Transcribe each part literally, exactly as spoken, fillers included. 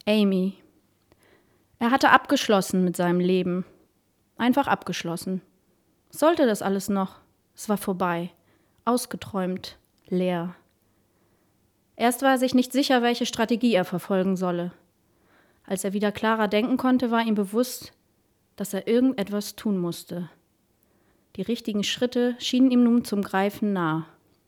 Amy. Er hatte abgeschlossen mit seinem Leben. Einfach abgeschlossen. Sollte das alles noch? Es war vorbei. Ausgeträumt. Leer. Erst war er sich nicht sicher, welche Strategie er verfolgen solle. Als er wieder klarer denken konnte, war ihm bewusst, dass er irgendetwas tun musste. Die richtigen Schritte schienen ihm nun zum Greifen nah.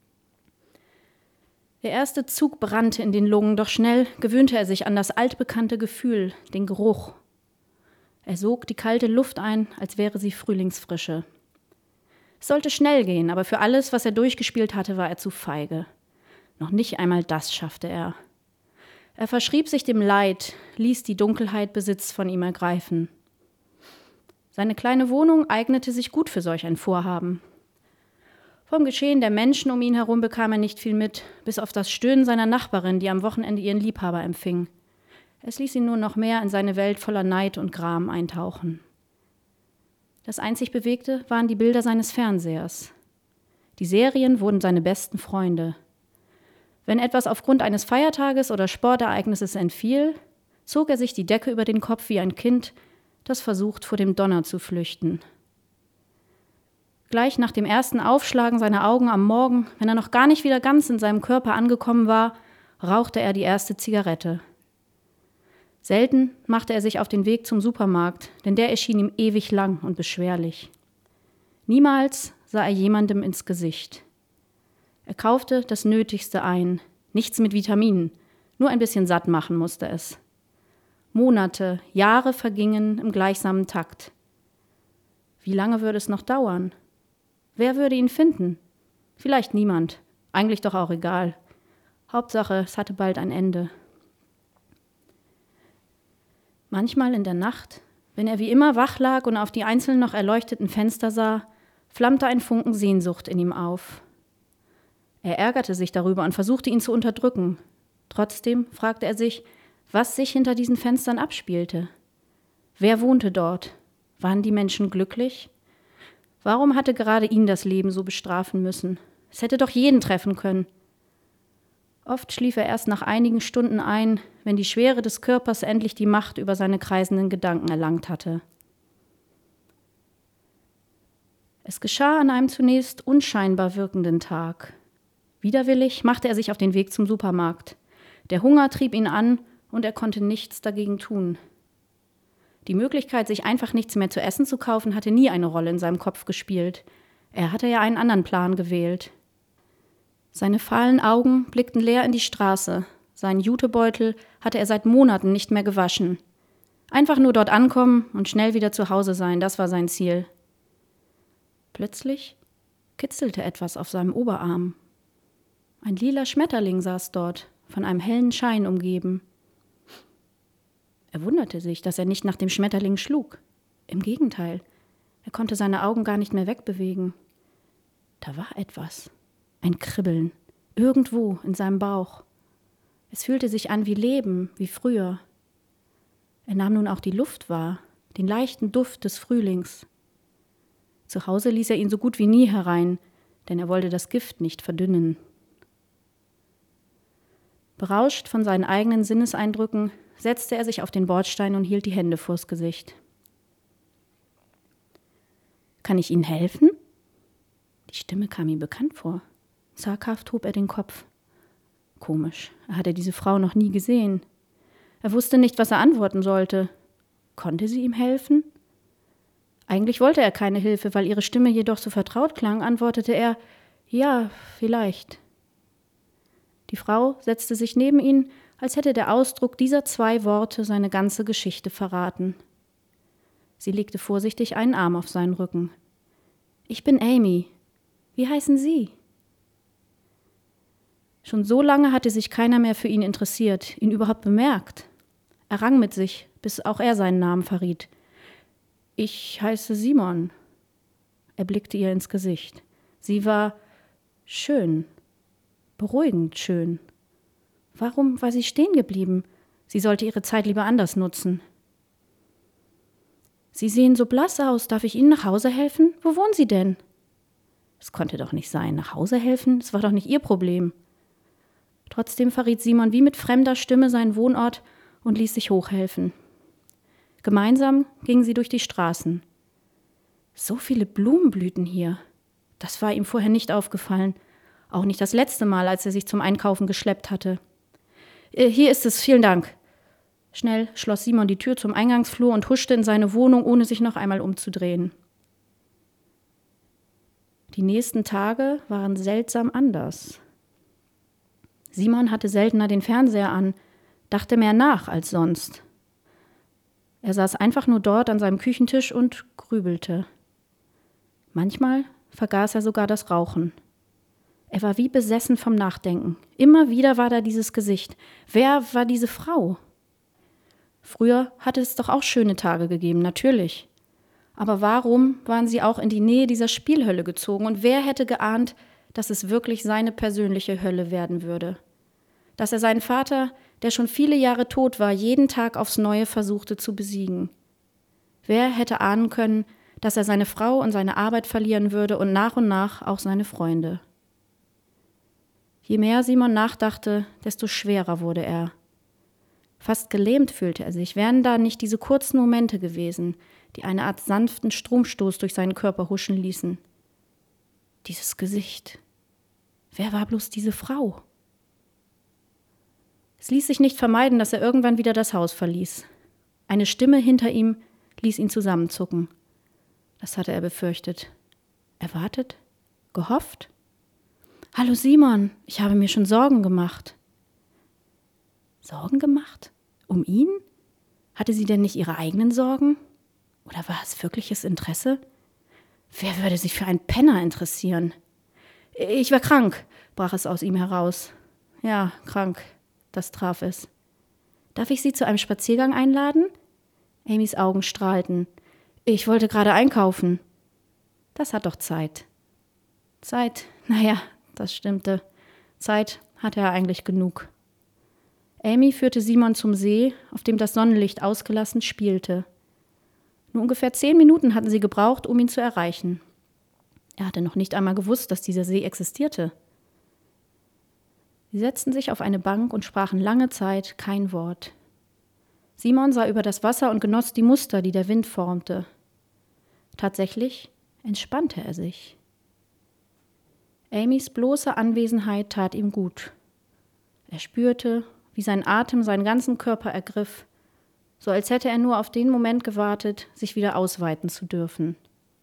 Der erste Zug brannte in den Lungen, doch schnell gewöhnte er sich an das altbekannte Gefühl, den Geruch. Er sog die kalte Luft ein, als wäre sie Frühlingsfrische. Es sollte schnell gehen, aber für alles, was er durchgespielt hatte, war er zu feige. Noch nicht einmal das schaffte er. Er verschrieb sich dem Leid, ließ die Dunkelheit Besitz von ihm ergreifen. Seine kleine Wohnung eignete sich gut für solch ein Vorhaben. Vom Geschehen der Menschen um ihn herum bekam er nicht viel mit, bis auf das Stöhnen seiner Nachbarin, die am Wochenende ihren Liebhaber empfing. Es ließ ihn nur noch mehr in seine Welt voller Neid und Gram eintauchen. Das einzig Bewegte waren die Bilder seines Fernsehers. Die Serien wurden seine besten Freunde. Wenn etwas aufgrund eines Feiertages oder Sportereignisses entfiel, zog er sich die Decke über den Kopf wie ein Kind, das versucht, vor dem Donner zu flüchten. Gleich nach dem ersten Aufschlagen seiner Augen am Morgen, wenn er noch gar nicht wieder ganz in seinem Körper angekommen war, rauchte er die erste Zigarette. Selten machte er sich auf den Weg zum Supermarkt, denn der erschien ihm ewig lang und beschwerlich. Niemals sah er jemandem ins Gesicht. Er kaufte das Nötigste ein, nichts mit Vitaminen, nur ein bisschen satt machen musste es. Monate, Jahre vergingen im gleichsamen Takt. Wie lange würde es noch dauern? Wer würde ihn finden? Vielleicht niemand. Eigentlich doch auch egal. Hauptsache, es hatte bald ein Ende. Manchmal in der Nacht, wenn er wie immer wach lag und auf die einzelnen noch erleuchteten Fenster sah, flammte ein Funken Sehnsucht in ihm auf. Er ärgerte sich darüber und versuchte, ihn zu unterdrücken. Trotzdem fragte er sich, was sich hinter diesen Fenstern abspielte. Wer wohnte dort? Waren die Menschen glücklich? Warum hatte gerade ihn das Leben so bestrafen müssen? Es hätte doch jeden treffen können. Oft schlief er erst nach einigen Stunden ein, wenn die Schwere des Körpers endlich die Macht über seine kreisenden Gedanken erlangt hatte. Es geschah an einem zunächst unscheinbar wirkenden Tag. Widerwillig machte er sich auf den Weg zum Supermarkt. Der Hunger trieb ihn an und er konnte nichts dagegen tun. Die Möglichkeit, sich einfach nichts mehr zu essen zu kaufen, hatte nie eine Rolle in seinem Kopf gespielt. Er hatte ja einen anderen Plan gewählt. Seine fahlen Augen blickten leer in die Straße. Seinen Jutebeutel hatte er seit Monaten nicht mehr gewaschen. Einfach nur dort ankommen und schnell wieder zu Hause sein, das war sein Ziel. Plötzlich kitzelte etwas auf seinem Oberarm. Ein lila Schmetterling saß dort, von einem hellen Schein umgeben. Er wunderte sich, dass er nicht nach dem Schmetterling schlug. Im Gegenteil, er konnte seine Augen gar nicht mehr wegbewegen. Da war etwas, ein Kribbeln, irgendwo in seinem Bauch. Es fühlte sich an wie Leben, wie früher. Er nahm nun auch die Luft wahr, den leichten Duft des Frühlings. Zu Hause ließ er ihn so gut wie nie herein, denn er wollte das Gift nicht verdünnen. Berauscht von seinen eigenen Sinneseindrücken setzte er sich auf den Bordstein und hielt die Hände vors Gesicht. »Kann ich Ihnen helfen?« Die Stimme kam ihm bekannt vor. Zaghaft hob er den Kopf. Komisch, er hatte diese Frau noch nie gesehen. Er wusste nicht, was er antworten sollte. Konnte sie ihm helfen? Eigentlich wollte er keine Hilfe, weil ihre Stimme jedoch so vertraut klang, antwortete er, »Ja, vielleicht.« Die Frau setzte sich neben ihn, als hätte der Ausdruck dieser zwei Worte seine ganze Geschichte verraten. Sie legte vorsichtig einen Arm auf seinen Rücken. »Ich bin Amy. Wie heißen Sie?« Schon so lange hatte sich keiner mehr für ihn interessiert, ihn überhaupt bemerkt. Er rang mit sich, bis auch er seinen Namen verriet. »Ich heiße Simon.« Er blickte ihr ins Gesicht. Sie war schön, beruhigend schön. Warum war sie stehen geblieben? Sie sollte ihre Zeit lieber anders nutzen. »Sie sehen so blass aus. Darf ich Ihnen nach Hause helfen? Wo wohnen Sie denn?« Es konnte doch nicht sein. Nach Hause helfen? Es war doch nicht ihr Problem. Trotzdem verriet Simon wie mit fremder Stimme seinen Wohnort und ließ sich hochhelfen. Gemeinsam gingen sie durch die Straßen. So viele Blumenblüten hier. Das war ihm vorher nicht aufgefallen. Auch nicht das letzte Mal, als er sich zum Einkaufen geschleppt hatte. Äh, hier ist es, vielen Dank. Schnell schloss Simon die Tür zum Eingangsflur und huschte in seine Wohnung, ohne sich noch einmal umzudrehen. Die nächsten Tage waren seltsam anders. Simon hatte seltener den Fernseher an, dachte mehr nach als sonst. Er saß einfach nur dort an seinem Küchentisch und grübelte. Manchmal vergaß er sogar das Rauchen. Er war wie besessen vom Nachdenken. Immer wieder war da dieses Gesicht. Wer war diese Frau? Früher hatte es doch auch schöne Tage gegeben, natürlich. Aber warum waren sie auch in die Nähe dieser Spielhölle gezogen? Und wer hätte geahnt, dass es wirklich seine persönliche Hölle werden würde? Dass er seinen Vater, der schon viele Jahre tot war, jeden Tag aufs Neue versuchte zu besiegen? Wer hätte ahnen können, dass er seine Frau und seine Arbeit verlieren würde und nach und nach auch seine Freunde? Je mehr Simon nachdachte, desto schwerer wurde er. Fast gelähmt fühlte er sich. Wären da nicht diese kurzen Momente gewesen, die eine Art sanften Stromstoß durch seinen Körper huschen ließen? Dieses Gesicht. Wer war bloß diese Frau? Es ließ sich nicht vermeiden, dass er irgendwann wieder das Haus verließ. Eine Stimme hinter ihm ließ ihn zusammenzucken. Das hatte er befürchtet. Erwartet? Gehofft? »Hallo Simon, ich habe mir schon Sorgen gemacht.« Sorgen gemacht? Um ihn? Hatte sie denn nicht ihre eigenen Sorgen? Oder war es wirkliches Interesse? Wer würde sich für einen Penner interessieren? »Ich war krank«, brach es aus ihm heraus. »Ja, krank«, das traf es. »Darf ich Sie zu einem Spaziergang einladen?« Amys Augen strahlten. »Ich wollte gerade einkaufen.« »Das hat doch Zeit.« Zeit, naja, das stimmte. Zeit hatte er eigentlich genug. Amy führte Simon zum See, auf dem das Sonnenlicht ausgelassen spielte. Nur ungefähr zehn Minuten hatten sie gebraucht, um ihn zu erreichen. Er hatte noch nicht einmal gewusst, dass dieser See existierte. Sie setzten sich auf eine Bank und sprachen lange Zeit kein Wort. Simon sah über das Wasser und genoss die Muster, die der Wind formte. Tatsächlich entspannte er sich. Amys bloße Anwesenheit tat ihm gut. Er spürte, wie sein Atem seinen ganzen Körper ergriff, so als hätte er nur auf den Moment gewartet, sich wieder ausweiten zu dürfen.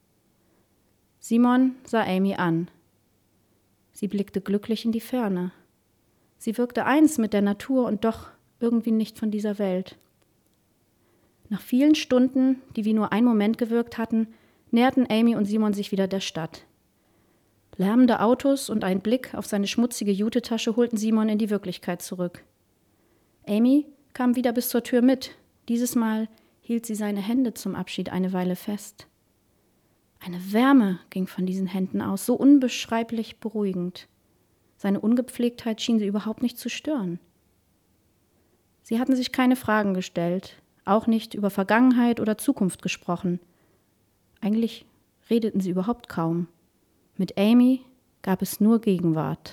Simon sah Amy an. Sie blickte glücklich in die Ferne. Sie wirkte eins mit der Natur und doch irgendwie nicht von dieser Welt. Nach vielen Stunden, die wie nur ein Moment gewirkt hatten, näherten Amy und Simon sich wieder der Stadt. Lärmende Autos und ein Blick auf seine schmutzige Jutetasche holten Simon in die Wirklichkeit zurück. Amy kam wieder bis zur Tür mit. Dieses Mal hielt sie seine Hände zum Abschied eine Weile fest. Eine Wärme ging von diesen Händen aus, so unbeschreiblich beruhigend. Seine Ungepflegtheit schien sie überhaupt nicht zu stören. Sie hatten sich keine Fragen gestellt, auch nicht über Vergangenheit oder Zukunft gesprochen. Eigentlich redeten sie überhaupt kaum. Mit Amy gab es nur Gegenwart.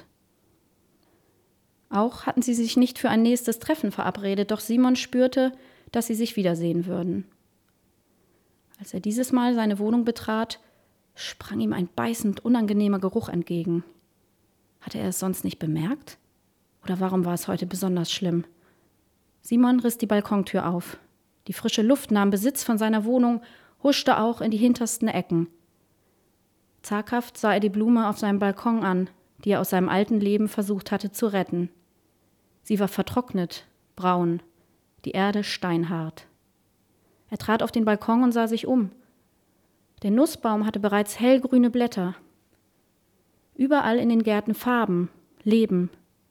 Auch hatten sie sich nicht für ein nächstes Treffen verabredet, doch Simon spürte, dass sie sich wiedersehen würden. Als er dieses Mal seine Wohnung betrat, sprang ihm ein beißend unangenehmer Geruch entgegen. Hatte er es sonst nicht bemerkt? Oder warum war es heute besonders schlimm? Simon riss die Balkontür auf. Die frische Luft nahm Besitz von seiner Wohnung, huschte auch in die hintersten Ecken. Zaghaft sah er die Blume auf seinem Balkon an, die er aus seinem alten Leben versucht hatte zu retten. Sie war vertrocknet, braun, die Erde steinhart. Er trat auf den Balkon und sah sich um. Der Nussbaum hatte bereits hellgrüne Blätter. Überall in den Gärten Farben, Leben.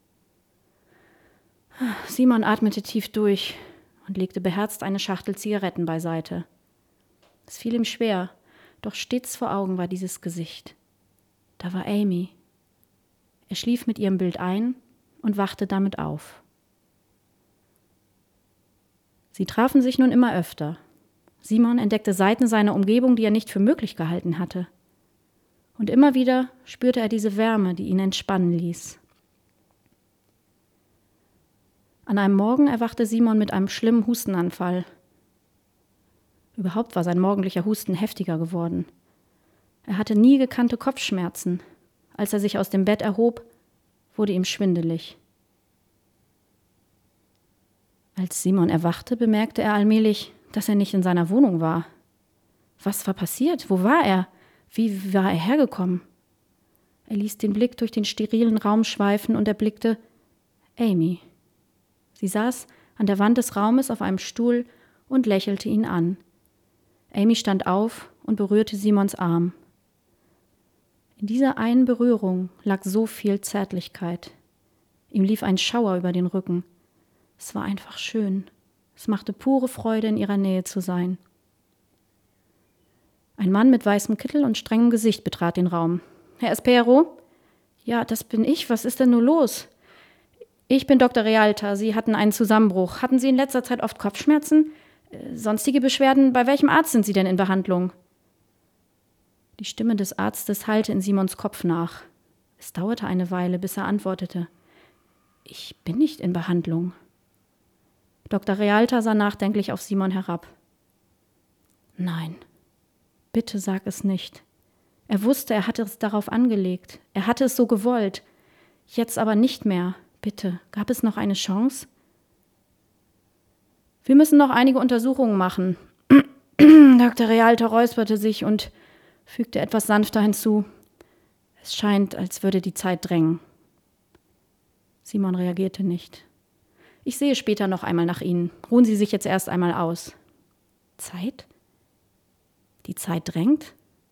Simon atmete tief durch und legte beherzt eine Schachtel Zigaretten beiseite. Es fiel ihm schwer, doch stets vor Augen war dieses Gesicht. Da war Amy. Er schlief mit ihrem Bild ein und wachte damit auf. Sie trafen sich nun immer öfter. Simon entdeckte Seiten seiner Umgebung, die er nicht für möglich gehalten hatte. Und immer wieder spürte er diese Wärme, die ihn entspannen ließ. An einem Morgen erwachte Simon mit einem schlimmen Hustenanfall. Überhaupt war sein morgendlicher Husten heftiger geworden. Er hatte nie gekannte Kopfschmerzen. Als er sich aus dem Bett erhob, wurde ihm schwindelig. Als Simon erwachte, bemerkte er allmählich, dass er nicht in seiner Wohnung war. Was war passiert? Wo war er? Wie war er hergekommen? Er ließ den Blick durch den sterilen Raum schweifen und erblickte Amy. Sie saß an der Wand des Raumes auf einem Stuhl und lächelte ihn an. Amy stand auf und berührte Simons Arm. In dieser einen Berührung lag so viel Zärtlichkeit. Ihm lief ein Schauer über den Rücken. Es war einfach schön. Es machte pure Freude, in ihrer Nähe zu sein. Ein Mann mit weißem Kittel und strengem Gesicht betrat den Raum. »Herr Espero?« »Ja, das bin ich. Was ist denn nur los?« »Ich bin Doktor Realta. Sie hatten einen Zusammenbruch. Hatten Sie in letzter Zeit oft Kopfschmerzen? Äh, sonstige Beschwerden? Bei welchem Arzt sind Sie denn in Behandlung?« Die Stimme des Arztes hallte in Simons Kopf nach. Es dauerte eine Weile, bis er antwortete. »Ich bin nicht in Behandlung.« Doktor Realta sah nachdenklich auf Simon herab. »Nein, bitte sag es nicht.« Er wusste, er hatte es darauf angelegt. Er hatte es so gewollt. Jetzt aber nicht mehr. Bitte, gab es noch eine Chance? »Wir müssen noch einige Untersuchungen machen.« Doktor Realta räusperte sich und fügte etwas sanfter hinzu. »Es scheint, als würde die Zeit drängen.« Simon reagierte nicht. »Ich sehe später noch einmal nach Ihnen. Ruhen Sie sich jetzt erst einmal aus.« »Zeit? Die Zeit drängt?«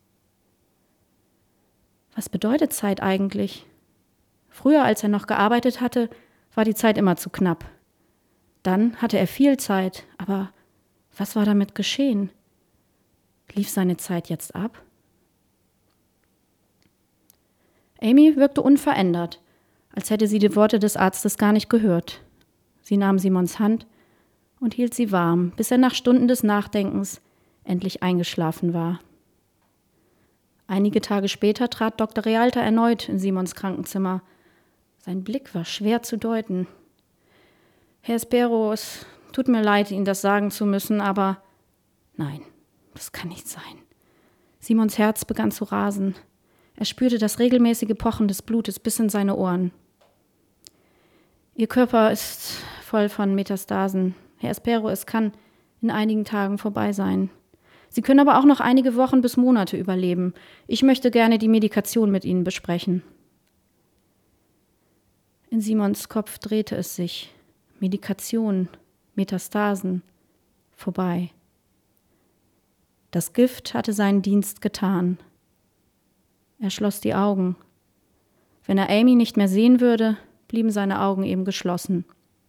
Was bedeutet Zeit eigentlich? Früher, als er noch gearbeitet hatte, war die Zeit immer zu knapp. Dann hatte er viel Zeit, aber was war damit geschehen? Lief seine Zeit jetzt ab? Amy wirkte unverändert, als hätte sie die Worte des Arztes gar nicht gehört. Sie nahm Simons Hand und hielt sie warm, bis er nach Stunden des Nachdenkens endlich eingeschlafen war. Einige Tage später trat Doktor Realta erneut in Simons Krankenzimmer. Sein Blick war schwer zu deuten. »Herr Espero, es tut mir leid, Ihnen das sagen zu müssen, aber nein, das kann nicht sein.« Simons Herz begann zu rasen. Er spürte das regelmäßige Pochen des Blutes bis in seine Ohren. »Ihr Körper ist voll von Metastasen. Herr Espero, es kann in einigen Tagen vorbei sein. Sie können aber auch noch einige Wochen bis Monate überleben. Ich möchte gerne die Medikation mit Ihnen besprechen.« In Simons Kopf drehte es sich. Medikation, Metastasen, vorbei. Das Gift hatte seinen Dienst getan. Er schloss die Augen. Wenn er Amy nicht mehr sehen würde, blieben seine Augen eben geschlossen.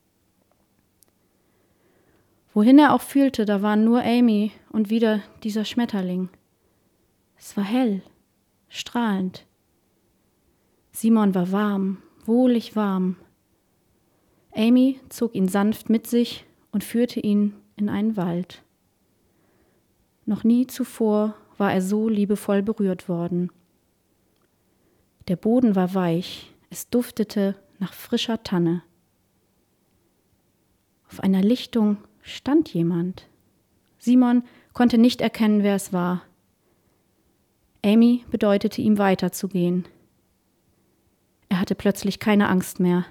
Wohin er auch fühlte, da waren nur Amy und wieder dieser Schmetterling. Es war hell, strahlend. Simon war warm, wohlig warm. Amy zog ihn sanft mit sich und führte ihn in einen Wald. Noch nie zuvor war er so liebevoll berührt worden. Der Boden war weich, es duftete nach frischer Tanne. Auf einer Lichtung stand jemand. Simon konnte nicht erkennen, wer es war. Amy bedeutete ihm weiterzugehen. Er hatte plötzlich keine Angst mehr.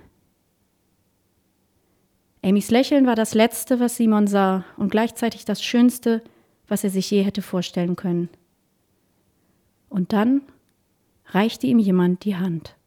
Amys Lächeln war das Letzte, was Simon sah und gleichzeitig das Schönste, was er sich je hätte vorstellen können. Und dann reichte ihm jemand die Hand.